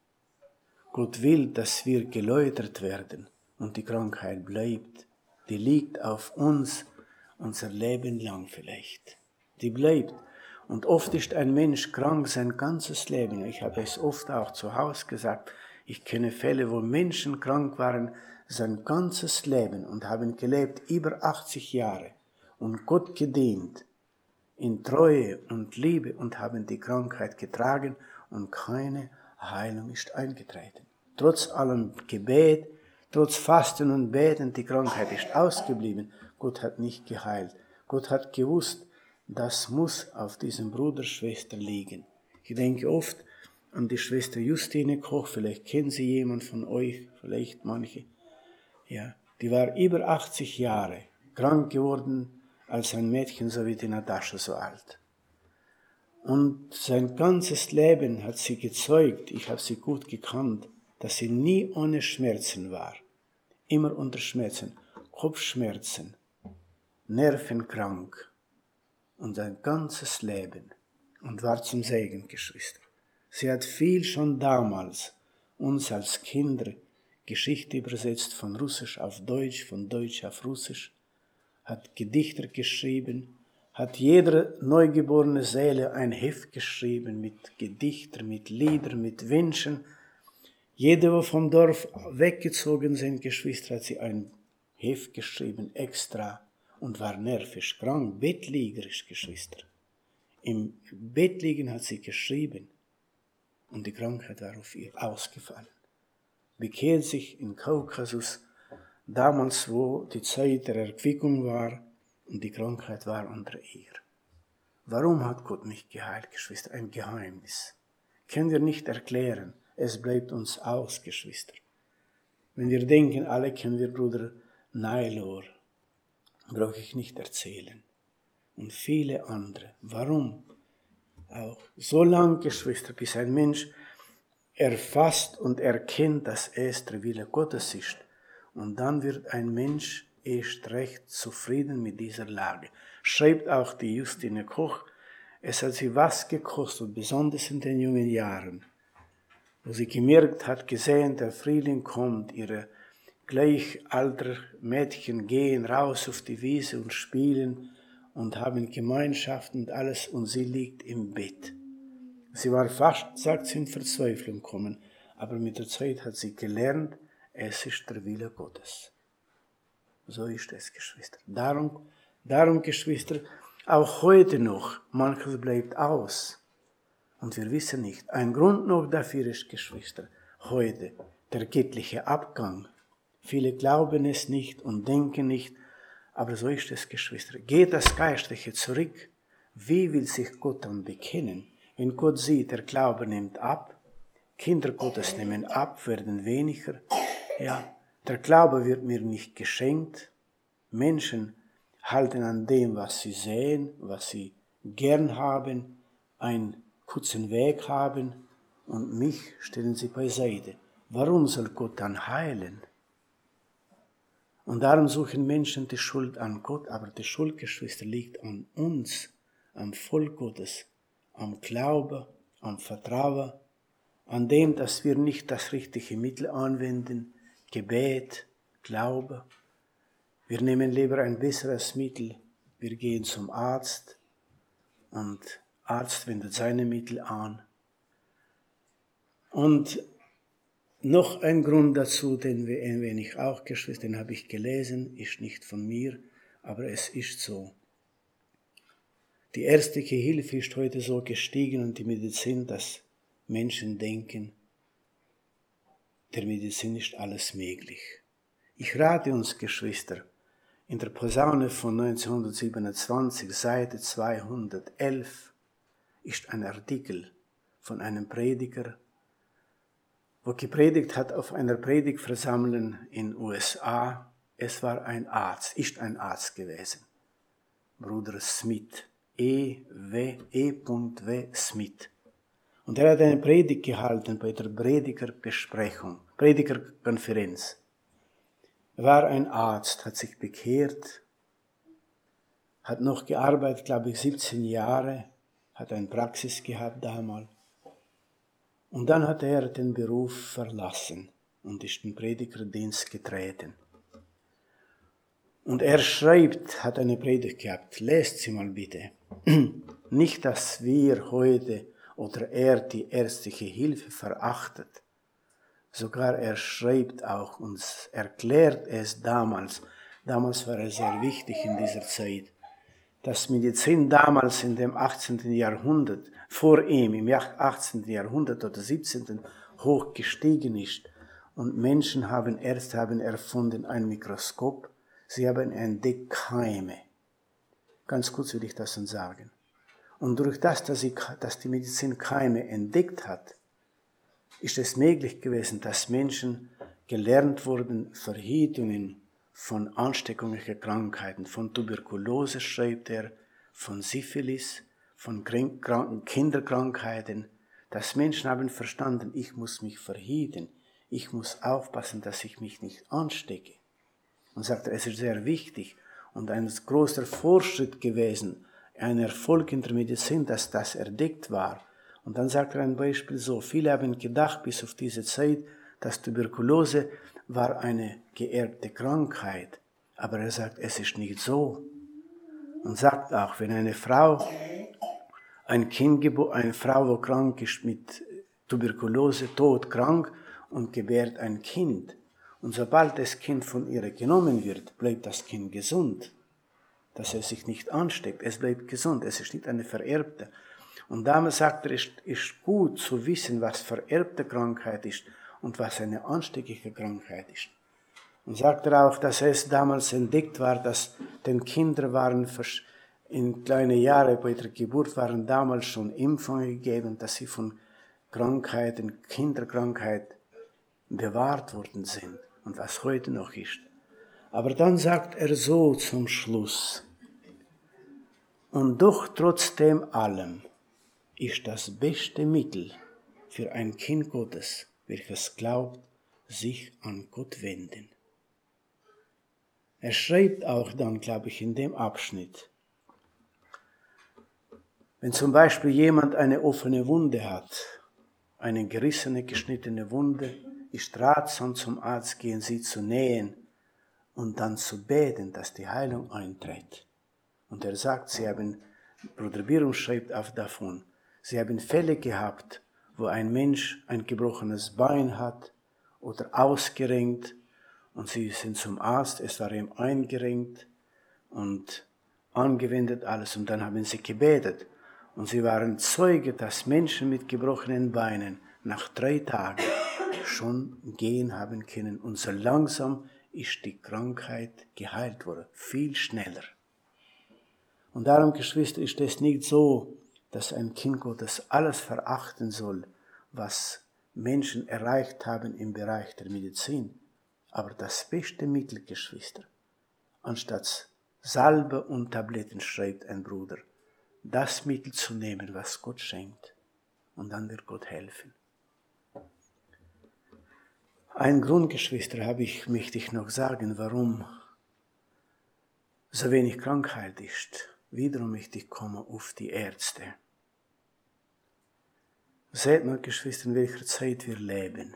Gott will, dass wir geläutert werden und die Krankheit bleibt. Die liegt auf uns unser Leben lang vielleicht. Die bleibt. Und oft ist ein Mensch krank sein ganzes Leben. Ich habe es oft auch zu Hause gesagt. Ich kenne Fälle, wo Menschen krank waren sein ganzes Leben und haben gelebt über 80 Jahre und Gott gedient in Treue und Liebe und haben die Krankheit getragen und keine Heilung ist eingetreten. Trotz allem Gebet, trotz Fasten und Beten, die Krankheit ist ausgeblieben. Gott hat nicht geheilt. Gott hat gewusst, das muss auf diesem Bruder, Schwester liegen. Ich denke oft an die Schwester Justine Koch, vielleicht kennen Sie jemand von euch, vielleicht manche. Ja, die war über 80 Jahre krank geworden, als ein Mädchen, so wie die Natascha, so alt. Und sein ganzes Leben hat sie gezeugt, ich habe sie gut gekannt, dass sie nie ohne Schmerzen war. Immer unter Schmerzen, Kopfschmerzen, nervenkrank und sein ganzes Leben und war zum Segen, Geschwister. Sie hat viel schon damals uns als Kinder Geschichte übersetzt von Russisch auf Deutsch, von Deutsch auf Russisch, hat Gedichte geschrieben, hat jeder neugeborene Seele ein Heft geschrieben mit Gedichten, mit Liedern, mit Wünschen. Jede, die vom Dorf weggezogen sind, Geschwister, hat sie ein Heft geschrieben, extra, und war nervisch krank, bettlägerisch, Geschwister. Im Bett liegen hat sie geschrieben und die Krankheit war auf ihr ausgefallen. Bekehrt sich in Kaukasus, damals, wo die Zeit der Erquickung war und die Krankheit war unter ihr. Warum hat Gott nicht geheilt, Geschwister? Ein Geheimnis. Können wir nicht erklären. Es bleibt uns aus, Geschwister. Wenn wir denken, alle kennen wir Bruder Nailor, brauche ich nicht erzählen. Und viele andere. Warum? Auch so lange, Geschwister, bis ein Mensch erfasst und erkennt, dass es der Wille Gottes ist. Und dann wird ein Mensch erst recht zufrieden mit dieser Lage. Schreibt auch die Justine Koch, es hat sie was gekostet, besonders in den jungen Jahren, wo sie gemerkt hat, gesehen, der Frühling kommt, ihre gleichalter Mädchen gehen raus auf die Wiese und spielen und haben Gemeinschaft und alles und sie liegt im Bett. Sie war fast, sagt sie, in Verzweiflung gekommen, aber mit der Zeit hat sie gelernt, es ist der Wille Gottes. So ist es, Geschwister. Darum, Geschwister, auch heute noch, manches bleibt aus. Und wir wissen nicht, ein Grund noch dafür ist, Geschwister, heute der göttliche Abgang. Viele glauben es nicht und denken nicht, aber so ist es, Geschwister. Geht das Geistliche zurück? Wie will sich Gott dann bekennen? Wenn Gott sieht, der Glaube nimmt ab, Kinder Gottes nehmen ab, werden weniger. Ja, der Glaube wird mir nicht geschenkt. Menschen halten an dem, was sie sehen, was sie gern haben, einen kurzen Weg haben und mich stellen sie beiseite. Warum soll Gott dann heilen? Und darum suchen Menschen die Schuld an Gott, aber die Schuld, Geschwister, liegt an uns, am Volk Gottes, am Glaube, am Vertrauen, an dem, dass wir nicht das richtige Mittel anwenden, Gebet, Glaube. Wir nehmen lieber ein besseres Mittel, wir gehen zum Arzt und Arzt wendet seine Mittel an. Und noch ein Grund dazu, den ein wenig auch, Geschwister, den habe ich gelesen, ist nicht von mir, aber es ist so. Die ärztliche Hilfe ist heute so gestiegen und die Medizin, dass Menschen denken, der Medizin ist alles möglich. Ich rate uns, Geschwister, in der Posaune von 1927, Seite 211, ist ein Artikel von einem Prediger, wo gepredigt hat auf einer Predigtversammlung in USA. Es war ein Arzt, ist ein Arzt gewesen, Bruder Smith, E.W. Smith. Und er hat eine Predigt gehalten bei der Predigerkonferenz. Er war ein Arzt, hat sich bekehrt, hat noch gearbeitet, glaube ich, 17 Jahre, hat eine Praxis gehabt damals. Und dann hat er den Beruf verlassen und ist in den Predigerdienst getreten. Und er schreibt, hat eine Predigt gehabt, lest sie mal bitte. Nicht, dass wir heute oder er die ärztliche Hilfe verachtet. Sogar er schreibt auch uns, erklärt es damals. Damals war es sehr wichtig in dieser Zeit, dass Medizin damals in dem 18. Jahrhundert, vor ihm im 18. Jahrhundert oder 17. hoch gestiegen ist. Und Ärzte haben erfunden ein Mikroskop, sie haben entdeckt Keime. Ganz kurz will ich das dann sagen. Und durch das, dass die Medizin Keime entdeckt hat, ist es möglich gewesen, dass Menschen gelernt wurden, Verhütungen von anstecklichen Krankheiten, von Tuberkulose schreibt er, von Syphilis, von Kinderkrankheiten, dass Menschen haben verstanden, ich muss mich verhüten, ich muss aufpassen, dass ich mich nicht anstecke. Und sagt er, es ist sehr wichtig und ein großer Fortschritt gewesen, ein Erfolg in der Medizin, dass das entdeckt war. Und dann sagt er ein Beispiel so, viele haben gedacht bis auf diese Zeit, dass Tuberkulose war eine geerbte Krankheit. Aber er sagt, es ist nicht so. Und sagt auch, wenn eine Frau, eine Frau, die krank ist mit Tuberkulose, todkrank und gebärt ein Kind. Und sobald das Kind von ihr genommen wird, bleibt das Kind gesund. Dass es sich nicht ansteckt, es bleibt gesund, es ist nicht eine vererbte. Und damals sagt er, es ist gut zu wissen, was vererbte Krankheit ist und was eine ansteckliche Krankheit ist. Und sagt er auch, dass es damals entdeckt war, dass den Kindern waren in kleine Jahre bei der Geburt waren damals schon Impfungen gegeben, dass sie von Krankheiten, Kinderkrankheit bewahrt worden sind und was heute noch ist. Aber dann sagt er so zum Schluss, und doch trotzdem allem ist das beste Mittel für ein Kind Gottes, welches glaubt, sich an Gott wenden. Er schreibt auch dann, glaube ich, in dem Abschnitt, wenn zum Beispiel jemand eine offene Wunde hat, eine gerissene, geschnittene Wunde, ist ratsam zum Arzt gehen, sie zu nähen und dann zu beten, dass die Heilung eintritt. Und er sagt, Bruder Birum schreibt auch davon, sie haben Fälle gehabt, wo ein Mensch ein gebrochenes Bein hat oder ausgerenkt und sie sind zum Arzt, es war ihm eingerenkt und angewendet alles und dann haben sie gebetet. Und sie waren Zeuge, dass Menschen mit gebrochenen Beinen nach 3 Tagen schon gehen haben können und so langsam ist die Krankheit geheilt worden, viel schneller. Und darum, Geschwister, ist es nicht so, dass ein Kind Gottes alles verachten soll, was Menschen erreicht haben im Bereich der Medizin. Aber das beste Mittel, Geschwister, anstatt Salbe und Tabletten, schreibt ein Bruder, das Mittel zu nehmen, was Gott schenkt. Und dann wird Gott helfen. Ein Grund, Geschwister, möchte ich noch sagen, warum so wenig Krankheit ist, wiederum möchte ich kommen auf die Ärzte. Seht mal, Geschwister, in welcher Zeit wir leben.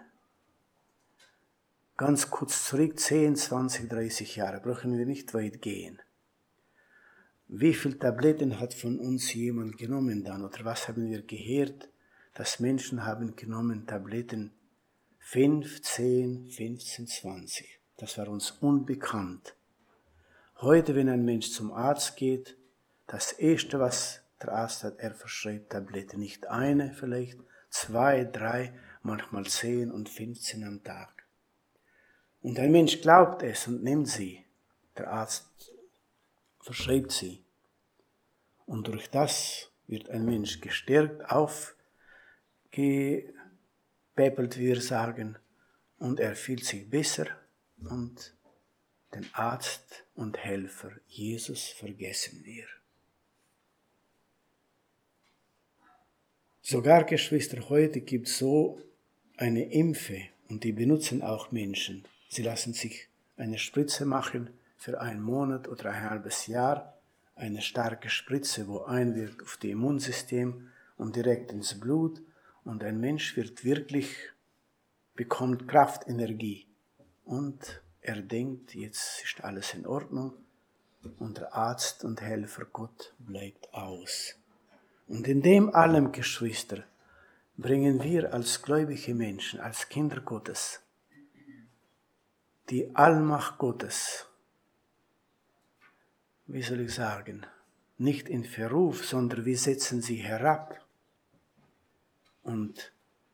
Ganz kurz zurück, 10, 20, 30 Jahre, brauchen wir nicht weit gehen. Wie viele Tabletten hat von uns jemand genommen dann? Oder was haben wir gehört? Dass Menschen haben genommen Tabletten 5, 10, 15, 20. Das war uns unbekannt. Heute, wenn ein Mensch zum Arzt geht, das Erste, was der Arzt hat, er verschreibt Tabletten. Nicht eine vielleicht, 2, 3, manchmal 10 und 15 am Tag. Und ein Mensch glaubt es und nimmt sie. Der Arzt verschreibt sie. Und durch das wird ein Mensch gestärkt, aufgepäppelt, wie wir sagen, und er fühlt sich besser und den Arzt und Helfer Jesus vergessen wir. Sogar, Geschwister, heute gibt es so eine Impfe und die benutzen auch Menschen. Sie lassen sich eine Spritze machen für einen Monat oder ein halbes Jahr, eine starke Spritze, wo einwirkt auf das Immunsystem und direkt ins Blut und ein Mensch bekommt Kraft, Energie und er denkt, jetzt ist alles in Ordnung und der Arzt und Helfer Gott bleibt aus. Und in dem allem, Geschwister, bringen wir als gläubige Menschen, als Kinder Gottes, die Allmacht Gottes, wie soll ich sagen, nicht in Verruf, sondern wir setzen sie herab und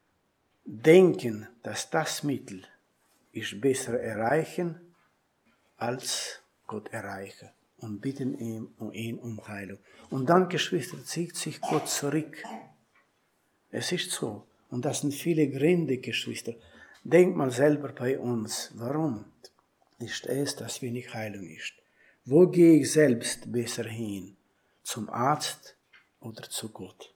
denken, dass das Mittel ist besser erreichen, als Gott erreichen und bitten ihn um Heilung. Und dann, Geschwister, zieht sich Gott zurück. Es ist so. Und das sind viele Gründe, Geschwister. Denkt mal selber bei uns, warum ist es, dass wenig Heilung ist? Wo gehe ich selbst besser hin? Zum Arzt oder zu Gott?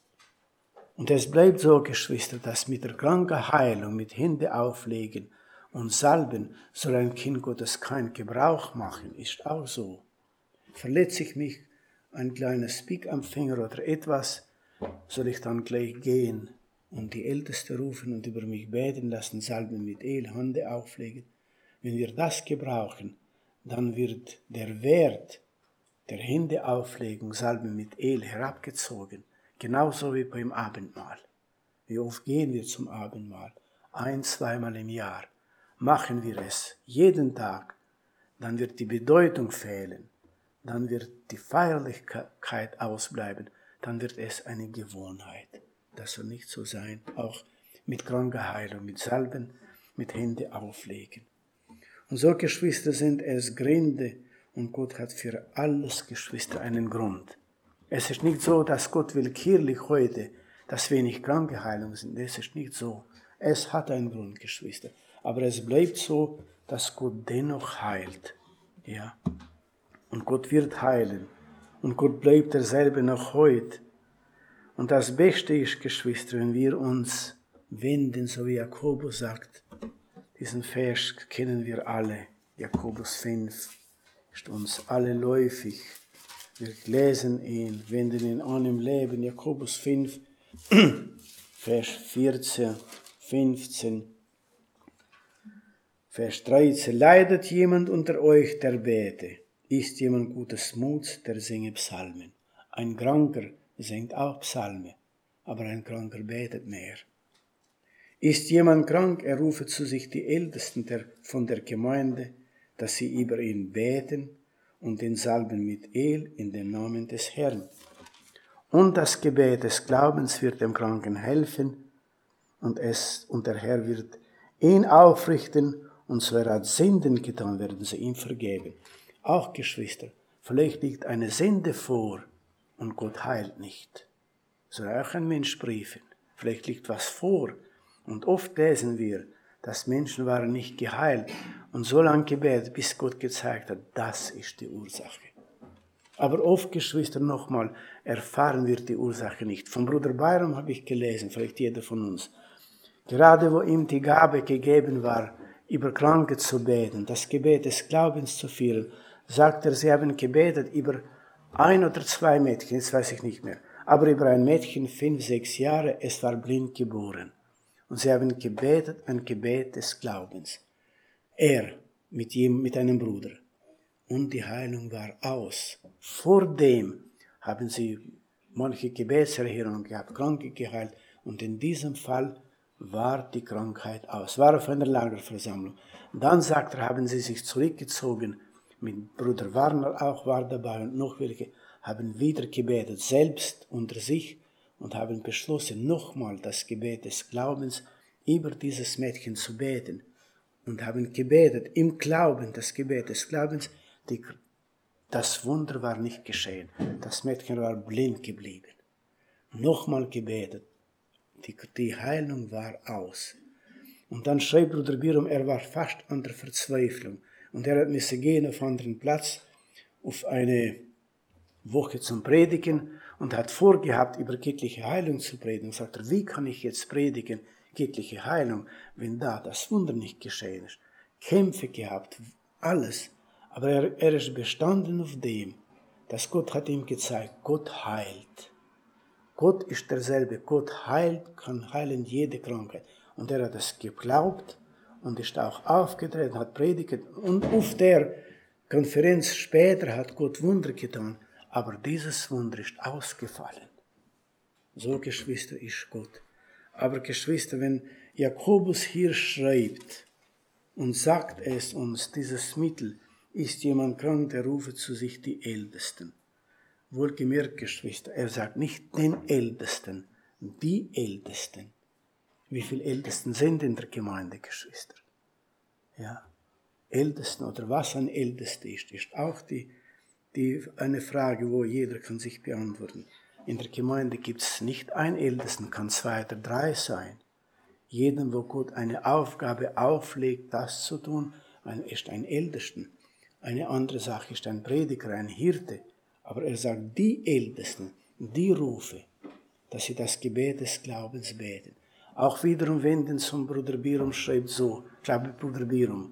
Und es bleibt so, Geschwister, dass mit der kranken Heilung, mit Hände auflegen und salben, soll ein Kind Gottes keinen Gebrauch machen. Ist auch so. Verletze ich mich ein kleines Pick am Finger oder etwas, soll ich dann gleich gehen und die Ältesten rufen und über mich beten lassen, salben mit Öl, Hände auflegen. Wenn wir das gebrauchen, dann wird der Wert der Händeauflegung, Salben mit Öl herabgezogen. Genauso wie beim Abendmahl. Wie oft gehen wir zum Abendmahl? 1-, 2-mal im Jahr. Machen wir es jeden Tag, dann wird die Bedeutung fehlen. Dann wird die Feierlichkeit ausbleiben. Dann wird es eine Gewohnheit. Das soll nicht so sein. Auch mit Krankenheilung, mit Salben, mit Hände auflegen. Und so, Geschwister, sind es Gründe. Und Gott hat für alles, Geschwister, einen Grund. Es ist nicht so, dass Gott willkürlich heute, dass wenig Krankenheilung sind. Es ist nicht so. Es hat einen Grund, Geschwister. Aber es bleibt so, dass Gott dennoch heilt. Ja. Und Gott wird heilen. Und Gott bleibt derselbe noch heute. Und das Beste ist, Geschwister, wenn wir uns wenden, so wie Jakobus sagt. Diesen Vers kennen wir alle. Jakobus 5 ist uns alle läufig. Wir lesen ihn, wenden ihn an im Leben. Jakobus 5, Vers 14, 15, Vers 13. Leidet jemand unter euch, der bete? Ist jemand gutes Muts, der singe Psalmen? Ein Kranker singt auch Psalme, aber ein Kranker betet mehr. Ist jemand krank, er rufe zu sich die Ältesten von der Gemeinde, dass sie über ihn beten und den salben mit Öl in den Namen des Herrn. Und das Gebet des Glaubens wird dem Kranken helfen und der Herr wird ihn aufrichten und so er hat Sünden getan, werden sie ihm vergeben. Auch, Geschwister, vielleicht liegt eine Sünde vor und Gott heilt nicht. Soll auch ein Mensch prüfen. Vielleicht liegt was vor und oft lesen wir, dass Menschen waren nicht geheilt und so lange gebetet, bis Gott gezeigt hat, das ist die Ursache. Aber oft, Geschwister, nochmal, erfahren wir die Ursache nicht. Von Bruder Byram habe ich gelesen, vielleicht jeder von uns. Gerade wo ihm die Gabe gegeben war, über Kranke zu beten, das Gebet des Glaubens zu führen, sagt er, sie haben gebetet über 1 oder 2 Mädchen, das weiß ich nicht mehr, aber über ein Mädchen 5, 6 Jahre, es war blind geboren. Und sie haben gebetet, ein Gebet des Glaubens. Er mit einem Bruder. Und die Heilung war aus. Vor dem haben sie manche Gebetserhörungen gehabt, Kranke geheilt. Und in diesem Fall war die Krankheit aus. War auf einer Lagerversammlung. Dann, sagt er, haben sie sich zurückgezogen. Mit Bruder Warner auch war dabei und noch welche, haben wieder gebetet, selbst unter sich, und haben beschlossen, nochmal das Gebet des Glaubens über dieses Mädchen zu beten. Und haben gebetet, im Glauben, das Gebet des Glaubens, das Wunder war nicht geschehen. Das Mädchen war blind geblieben. Nochmal gebetet, die Heilung war aus. Und dann schreibt Bruder Birum, er war fast an der Verzweiflung. Und er musste gehen auf einen anderen Platz, auf eine Woche zum Predigen, und hat vorgehabt, über göttliche Heilung zu predigen. Und sagt er, wie kann ich jetzt predigen, göttliche Heilung, wenn da das Wunder nicht geschehen ist? Kämpfe gehabt, alles. Aber er ist bestanden auf dem, dass Gott hat ihm gezeigt, Gott heilt. Gott ist derselbe, Gott heilt, kann heilen jede Krankheit. Und er hat es geglaubt und ist auch aufgetreten, hat predigt. Und auf der Konferenz später hat Gott Wunder getan. Aber dieses Wunder ist ausgefallen. So, Geschwister, ist Gott. Aber Geschwister, wenn Jakobus hier schreibt und sagt es uns, dieses Mittel, ist jemand krank, der rufe zu sich die Ältesten. Wohlgemerkt, Geschwister, er sagt nicht den Ältesten, die Ältesten. Wie viele Ältesten sind in der Gemeinde, Geschwister? Ja, Ältesten oder was ein Ältester ist auch eine Frage, wo jeder kann sich beantworten. In der Gemeinde gibt es nicht einen Ältesten, kann 2 oder 3 sein. Jedem, wo Gott eine Aufgabe auflegt, das zu tun, ist ein Ältesten. Eine andere Sache ist ein Prediger, ein Hirte. Aber er sagt, die Ältesten, die rufe, dass sie das Gebet des Glaubens beten. Auch wiederum wenden zum Bruder Birum, schreibt so, glaube Bruder Birum,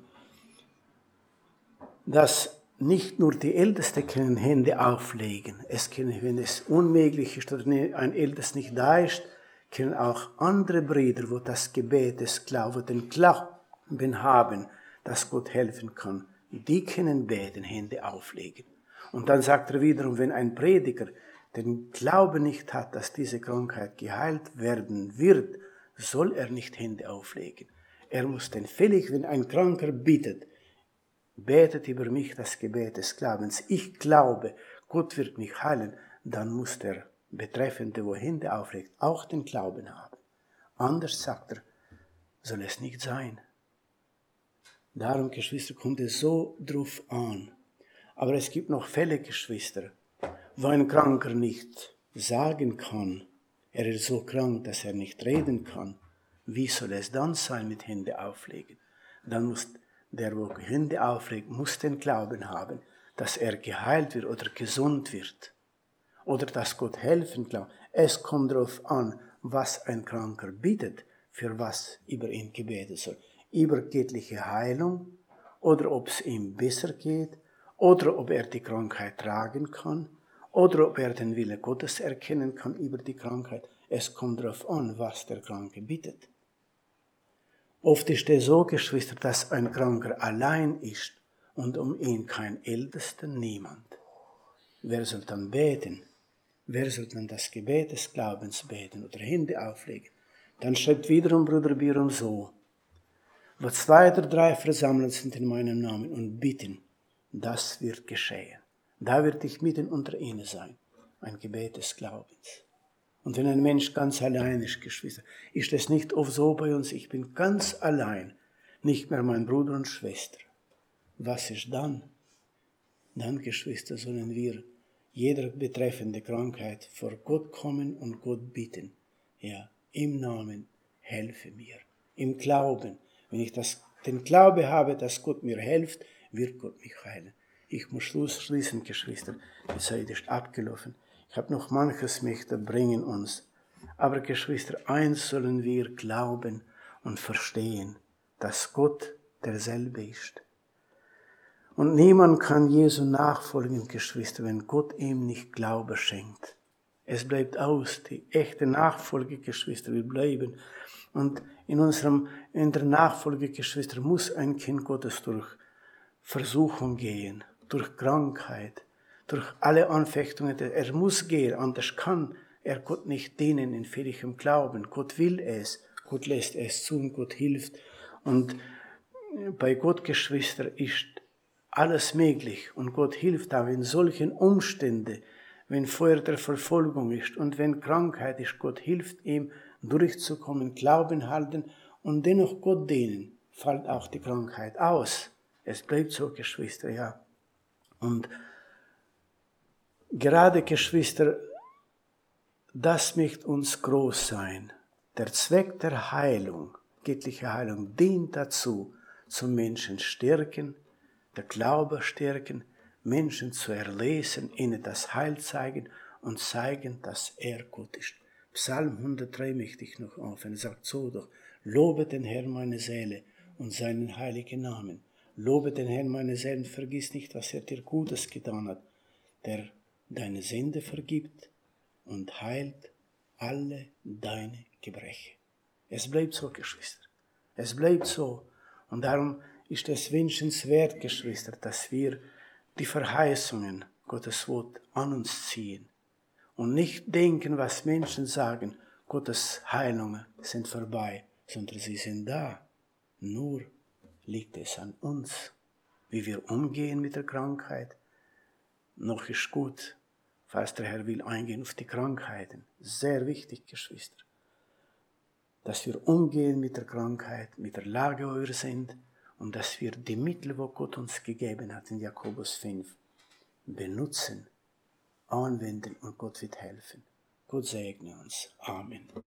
dass nicht nur die Ältesten können Hände auflegen. Es können, wenn es unmöglich ist oder ein Ältester nicht da ist, können auch andere Brüder, wo das Gebet des Glaubens, den Glauben haben, dass Gott helfen kann, die können beten, Hände auflegen. Und dann sagt er wiederum, wenn ein Prediger den Glauben nicht hat, dass diese Krankheit geheilt werden wird, soll er nicht Hände auflegen. Er muss denn fällig, wenn ein Kranker bittet, betet über mich das Gebet des Glaubens. Ich glaube, Gott wird mich heilen. Dann muss der Betreffende, wo Hände auflegt, auch den Glauben haben. Anders, sagt er, soll es nicht sein. Darum, Geschwister, kommt es so drauf an. Aber es gibt noch Fälle, Geschwister, wo ein Kranker nicht sagen kann, er ist so krank, dass er nicht reden kann. Wie soll es dann sein mit Hände auflegen? Dann muss der, wo Hände auflegt, muss den Glauben haben, dass er geheilt wird oder gesund wird. Oder dass Gott helfen kann. Es kommt darauf an, was ein Kranker bittet, für was über ihn gebetet soll. Über göttliche Heilung oder ob es ihm besser geht oder ob er die Krankheit tragen kann oder ob er den Wille Gottes erkennen kann über die Krankheit. Es kommt darauf an, was der Kranke bittet. Oft ist es so, Geschwister, dass ein Kranker allein ist und um ihn kein Ältester, niemand. Wer soll dann beten? Wer soll dann das Gebet des Glaubens beten oder Hände auflegen? Dann schreibt wiederum Bruder Birum so, wo 2 oder 3 versammelt sind in meinem Namen und bitten, das wird geschehen. Da wird ich mitten unter ihnen sein. Ein Gebet des Glaubens. Und wenn ein Mensch ganz allein ist, Geschwister, ist es nicht oft so bei uns, ich bin ganz allein, nicht mehr mein Bruder und Schwester. Was ist dann? Dann, Geschwister, sollen wir jeder betreffende Krankheit vor Gott kommen und Gott bitten. Ja, im Namen, helfe mir. Im Glauben. Wenn ich den Glaube habe, dass Gott mir hilft, wird Gott mich heilen. Ich muss Schluss schließen, Geschwister. Die Zeit ist abgelaufen. Ich habe noch manches möchte bringen uns. Aber Geschwister, eins sollen wir glauben und verstehen, dass Gott derselbe ist. Und niemand kann Jesu nachfolgen, Geschwister, wenn Gott ihm nicht Glaube schenkt. Es bleibt aus, die echte Nachfolge, Geschwister, wir bleiben. Und in der Nachfolge, Geschwister, muss ein Kind Gottes durch Versuchung gehen, durch Krankheit, durch alle Anfechtungen. Er muss gehen, anders kann er Gott nicht dienen in fehllichem Glauben. Gott will es, Gott lässt es zu und Gott hilft. Und bei Gott, Geschwister, ist alles möglich. Und Gott hilft auch in solchen Umständen, wenn Feuer der Verfolgung ist und wenn Krankheit ist. Gott hilft ihm, durchzukommen, Glauben halten und dennoch Gott dienen. Fällt auch die Krankheit aus. Es bleibt so, Geschwister, ja. Und gerade, Geschwister, das möchte uns groß sein. Der Zweck der Heilung, göttliche Heilung, dient dazu, zum Menschen stärken, der Glaube stärken, Menschen zu erlesen, ihnen das Heil zeigen und zeigen, dass er Gott ist. Psalm 103 möchte ich noch aufhören. Er sagt so doch: Lobe den Herrn meine Seele und seinen heiligen Namen. Lobe den Herrn meine Seele und vergiss nicht, was er dir Gutes getan hat, der deine Sünde vergibt und heilt alle deine Gebrechen. Es bleibt so, Geschwister. Es bleibt so. Und darum ist es wünschenswert, Geschwister, dass wir die Verheißungen Gottes Wort an uns ziehen und nicht denken, was Menschen sagen, Gottes Heilungen sind vorbei, sondern sie sind da. Nur liegt es an uns, wie wir umgehen mit der Krankheit. Noch ist gut, falls der Herr will eingehen auf die Krankheiten. Sehr wichtig, Geschwister, dass wir umgehen mit der Krankheit, mit der Lage, wo wir sind, und dass wir die Mittel, wo Gott uns gegeben hat, in Jakobus 5, benutzen, anwenden und Gott wird helfen. Gott segne uns. Amen.